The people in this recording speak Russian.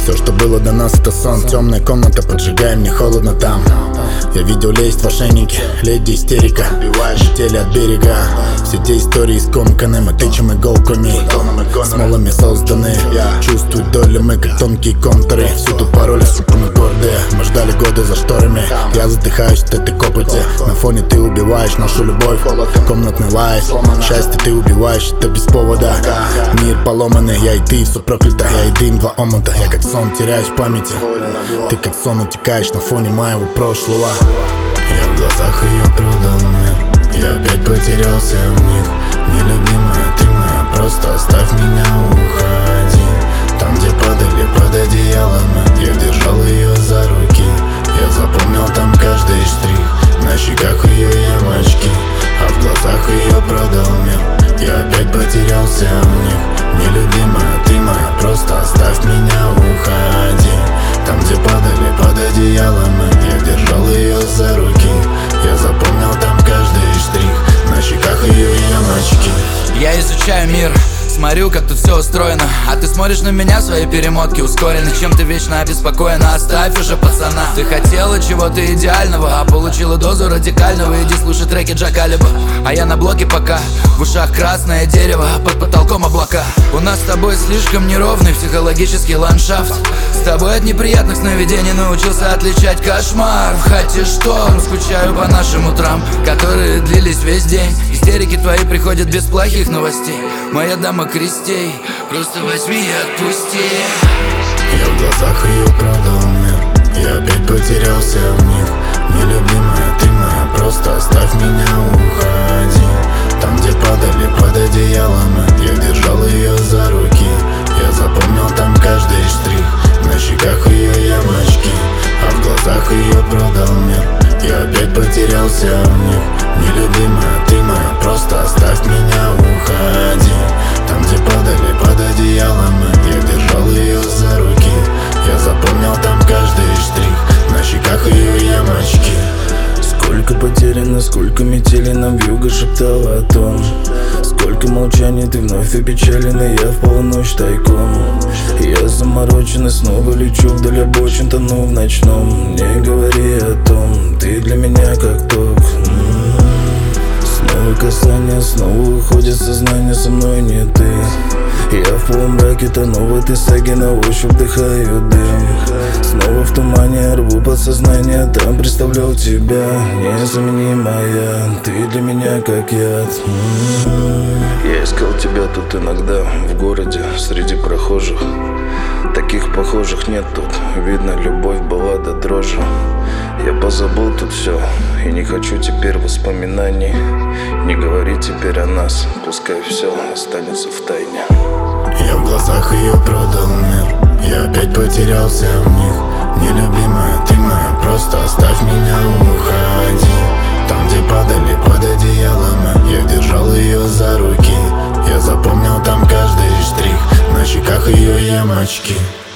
Все, что было до нас, это сон. Темная комната, поджигай, мне холодно там. Я видел, лезть мошенники, леди истерика. Летели от берега. Все те истории скомканы, мы тычем иголками. Смолами созданы. Чувствуют доли мы, как тонкие контуры. Всюду пароли, сука, мы гордые. Мы ждали годы за шторами. Я задыхаюсь от этой копоти. На фоне ты убиваешь нашу любовь. Комнатный лай. Счастье ты убиваешь, это без повода. Мир поломанный, я и ты, все проклято. Я и дым, два омута. Я как сон теряюсь в памяти. Ты как сон утекаешь на фоне моего прошлого. Я в глазах ее продал мир. Я опять потерялся в них. Нелюбимая ты моя, просто оставь меня, уходи. Там, где падали под одеялом, я держал ее за руки. Я запомнил там каждый штрих. На щеках ее ямочки, а в глазах ее продал мир. Я опять потерялся в них. Нелюбимая ты моя, просто оставь меня, уходи. Там, где падали под одеялом, я держал ее за руки. Я запомнил там каждый штрих. На щеках ее ямочки. Я изучаю мир, смотрю, как тут все устроено. А ты смотришь на меня, свои перемотки ускорены. Чем ты вечно обеспокоена, оставь уже пацана. Ты хотела чего-то идеального, а получила дозу радикального. Иди слушай треки Джакалиба. А я на блоке пока, в ушах красное дерево, под потолком облака. У нас с тобой слишком неровный психологический ландшафт. С тобой от неприятных сновидений научился отличать кошмар. В хате шторм, скучаю по нашим утрам, которые длились весь день. Истерики твои приходят без плохих новостей. Моя дама крестей, просто возьми и отпусти. Я в глазах ее продал мир. Я опять потерялся в них. Нелюбимая ты моя, просто оставь меня, уходи. Там, где падали под одеялом, я держал ее за руки. Я запомнил там каждый штрих. На щеках ее ямочки, а в глазах ее продал мир. Я опять потерялся в них. Нелюбимая ты моя, просто оставь меня, уходи. Там, где падали под одеялом, я держал ее за руки. Я запомнил там каждый штрих. На щеках ее ямочки. Сколько потеряно, сколько метели нам вьюга шептала о том. Сколько молчаний, ты вновь опечалена, я в полночь тайком. Я заморочен и снова лечу вдаль обочин, тону в ночном. Не говори о том, ты для меня как ток. Снова касание, снова уходит сознание, со мной не ты. Я в полумраке тону в этой саге, на ощупь вдыхаю дым. Снова в тумане рву подсознание, там представлял тебя, незаменимая. Ты для меня как яд. Я искал тебя тут иногда, в городе, среди прохожих. Таких похожих нет тут, видно, любовь была до дрожи. Я позабыл тут все, и не хочу теперь воспоминаний. Не говори теперь о нас, пускай все останется в тайне. Я в глазах ее продал мир. Я опять потерялся в них. Нелюбимая ты моя, просто оставь меня, уходи. Там, где падали под одеялом, я держал ее за руки. Я запомнил там каждый штрих. На щеках ее ямочки.